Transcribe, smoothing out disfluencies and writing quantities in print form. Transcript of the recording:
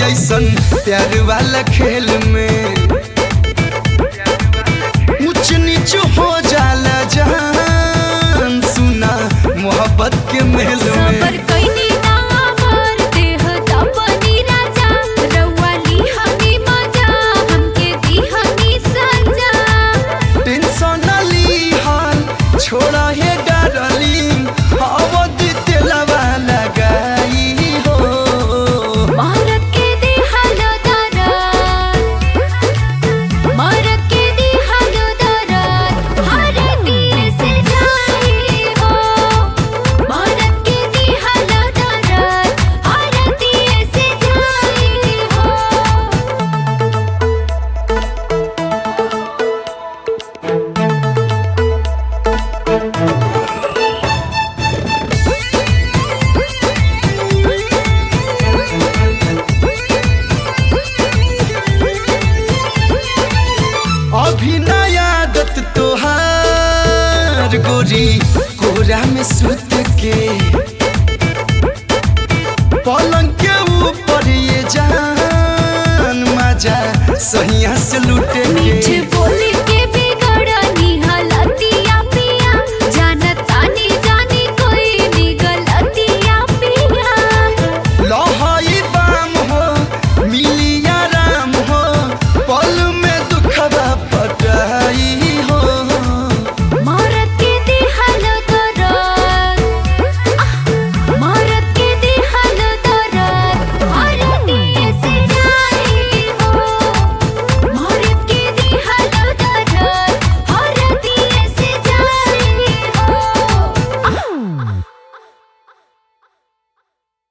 ऐसन प्यार वाला खेल में ऊंच नीच हो जाला जान सुना मोहब्बत के महल में। सबर कइनी ना मार देह तपनी राजा रउआ ली हनी मजा हमके दी हनी सजा। टेंशन ना ली हाल छोड़ा है डार्लिंग अवध तेलवा लगाई हो। मारत के दी हालो दरद मारत के दी हालो दरद हर दिल से जाई हो। मारत के दी हालो दरद हर दिल से जाई हो। अभी नया आदत तोहार गोरी कोरा में सुत के पलंग के ऊपर ये जान मजा सही